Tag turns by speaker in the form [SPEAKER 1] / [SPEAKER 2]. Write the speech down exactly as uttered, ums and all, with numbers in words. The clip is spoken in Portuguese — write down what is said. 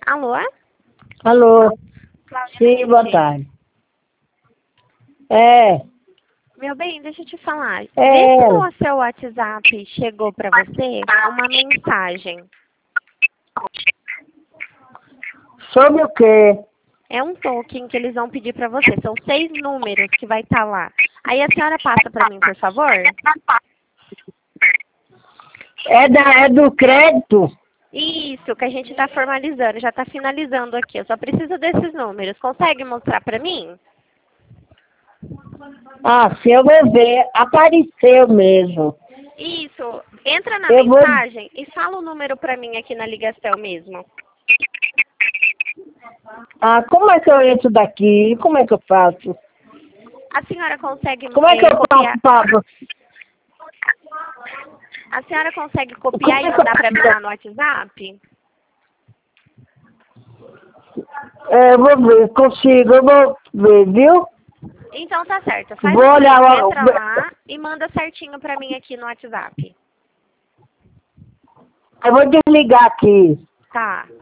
[SPEAKER 1] Alô?
[SPEAKER 2] Alô?
[SPEAKER 1] Cláudia
[SPEAKER 2] Sim,
[SPEAKER 1] Leite.
[SPEAKER 2] boa tarde. É,
[SPEAKER 1] Meu bem, deixa eu te falar. Vê
[SPEAKER 2] é,
[SPEAKER 1] se no seu WhatsApp chegou pra você uma mensagem.
[SPEAKER 2] sobre o quê?
[SPEAKER 1] É um token que eles vão pedir pra você. São seis números que vai estar lá. Aí a senhora passa pra mim, por favor?
[SPEAKER 2] É, da, é do crédito?
[SPEAKER 1] Isso, que a gente tá formalizando. Já tá finalizando aqui. Eu só preciso desses números. Consegue mostrar pra mim?
[SPEAKER 2] Ah, se eu vou ver, apareceu mesmo.
[SPEAKER 1] Isso. Entra na
[SPEAKER 2] Eu vou...
[SPEAKER 1] mensagem e fala o número pra mim aqui na ligação mesmo.
[SPEAKER 2] Ah, como é que eu entro daqui? Como é que eu faço?
[SPEAKER 1] A senhora consegue
[SPEAKER 2] Como é que
[SPEAKER 1] eh,
[SPEAKER 2] eu
[SPEAKER 1] copiar?
[SPEAKER 2] faço, Pablo?
[SPEAKER 1] A senhora consegue
[SPEAKER 2] Como
[SPEAKER 1] copiar e
[SPEAKER 2] é que eu
[SPEAKER 1] mandar pra mim
[SPEAKER 2] faço?
[SPEAKER 1] lá no WhatsApp?
[SPEAKER 2] É, eu vou ver, consigo, eu vou ver, viu?
[SPEAKER 1] Então tá certo. Faz
[SPEAKER 2] Vou
[SPEAKER 1] o
[SPEAKER 2] olhar
[SPEAKER 1] seguinte,
[SPEAKER 2] lá.
[SPEAKER 1] entra lá e manda certinho pra mim aqui no WhatsApp.
[SPEAKER 2] Eu vou desligar aqui.
[SPEAKER 1] Tá.